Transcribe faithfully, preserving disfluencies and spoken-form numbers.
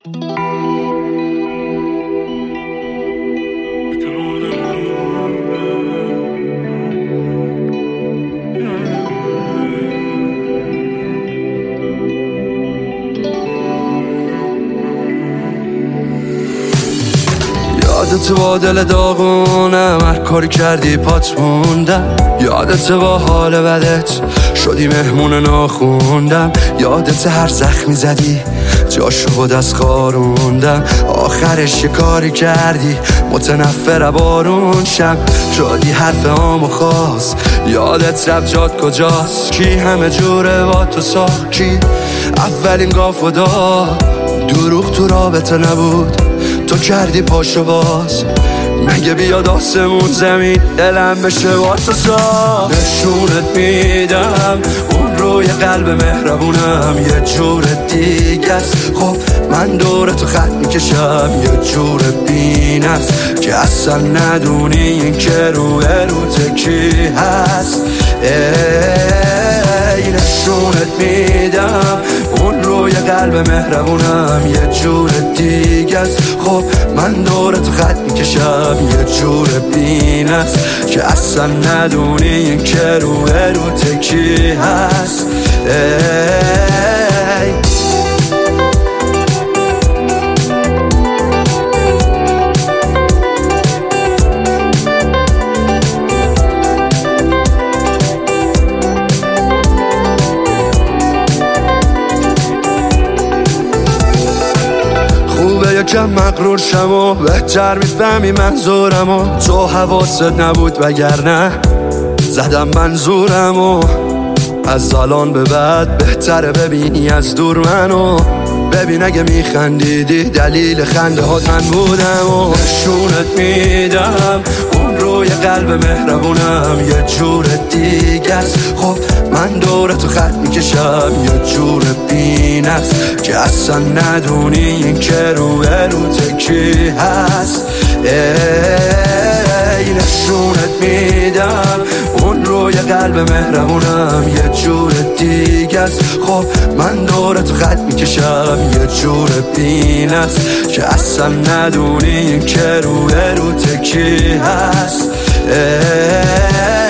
یادت با دل داغونم هر کاری کردی پات موندم، یادت با حال بدت شدی مهمون ناخوندم، یادت هر زخمی زدی جاشو با دست خاروندم، آخرش یه کاری کردی متنفر بارون شم، شدی حرف عام و خاص، یادت رفت جات کجاست، کی همه جوره با تو ساخت، کی اولین گاف و داد، دروغ تو رابطه نبود تو کردی پاشو باز، مگه بیاد آسمون زمین دلم بشه با تو ساز، نشونت میدم اون روی قلب مهربونم یه جور دیگه است، خب من دور تو خط میکشم یه جور بین است که اصلا ندونی این که روی روت کی هست، ای نشونت میدم اون روی قلب مهربونم یه جور دیگه است، خب من دور تو خط میکشم یه جور بین است که اصلا ندونی این که روی روت کی هست، ای یکم مغرور شم و بهتر میفهمی منظورم و تو حواست نبود وگرنه زدم منظورم و از الان به بعد بهتره ببینی از دور منو، ببین اگه میخندیدی دلیل خنده هات من بودم و نشونت میدم اون روی قلب مهربونم یه جور دیگه است، خب من دور تو خط میکشم یه جور بین است که اصلا ندونی این که روی روت کی هست، ای نشونت میدم اون روی قلب مهربونم یه جور دیگه است، خب من دور تو خط میکشم یه جور بین است که اصلا ندونی این که روی روت کی هست، ای